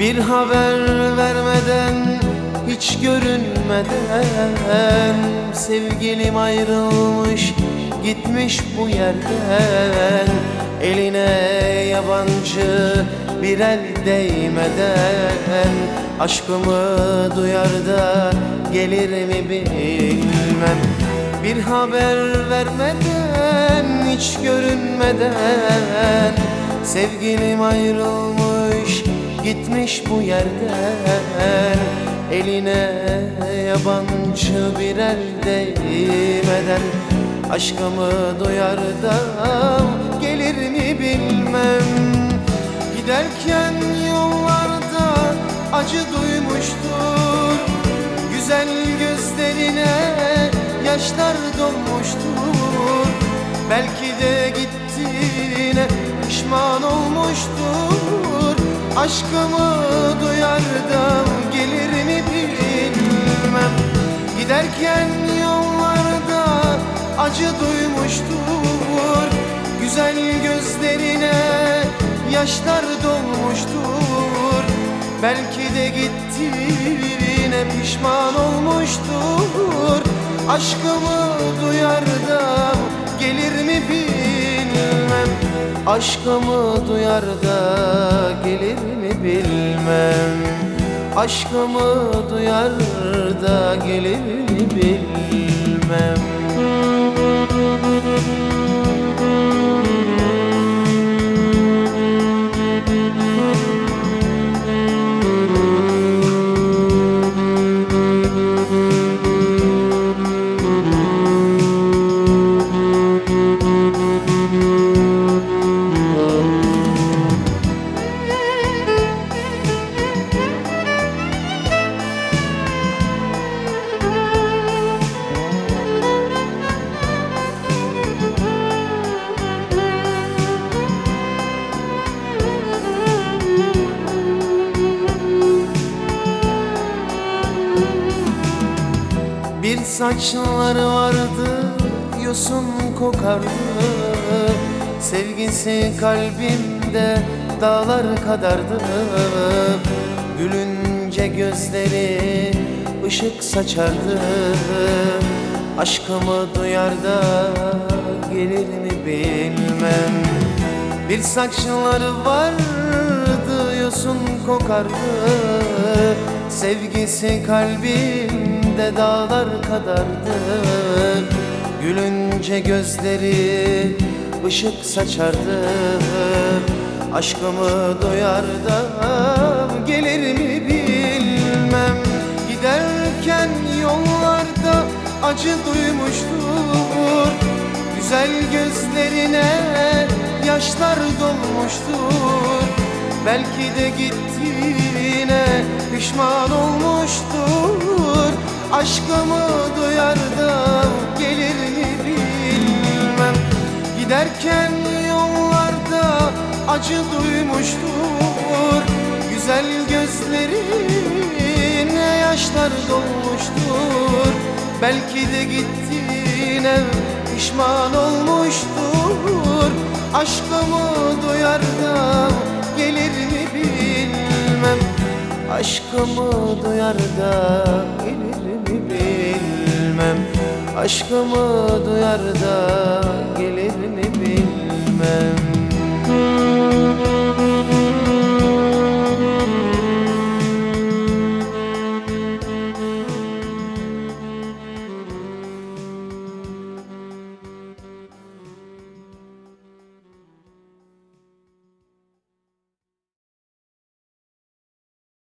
Bir haber vermeden, hiç görünmeden sevgilim ayrılmış, gitmiş bu yerden. Eline yabancı bir el değmeden aşkımı duyar da gelir mi bilmem. Bir haber vermeden, hiç görünmeden sevgilim ayrılmış, gitmiş bu yerden. Eline yabancı bir el değmeden aşkımı duyar da gelir mi bilmem. Giderken yollarda acı duymuştur, güzel gözlerine yaşlar dolmuştur. Belki de gittiğine pişman olmuştur. Aşkımı duyar da gelir mi bilmem. Giderken yollarda acı duymuştur, güzel gözlerine yaşlar dolmuştur. Belki de gittiğine pişman olmuştur. Aşkımı duyar da gelir mi bilmem. Aşkımı duyar da gelir mi bilmem. Aşkımı duyar da gelir mi bilmem. Bir saçları vardı, yosun kokardı. Sevgisi kalbimde dağlar kadardı. Gülünce gözleri ışık saçardı. Aşkımı duyar da gelir mi bilmem. Bir saçları vardı, yosun kokardı. Sevgisi kalbimde dağlar kadardı. Gülünce gözleri ışık saçardı. Aşkımı duyar da gelir mi bilmem. Giderken yollarda acı duymuştur, güzel gözlerine yaşlar dolmuştur. Belki de gittiğine pişman olmuştur. Aşkımı duyar da gelir mi bilmem. Giderken yollarda acı duymuştur, güzel gözlerine yaşlar dolmuştur. Belki de gittiğine pişman olmuştur. Aşkımı duyar da gelir mi bilmem. Aşkımı duyar da gelir mi bilmem. Aşkımı duyar da gelir mi bilmem.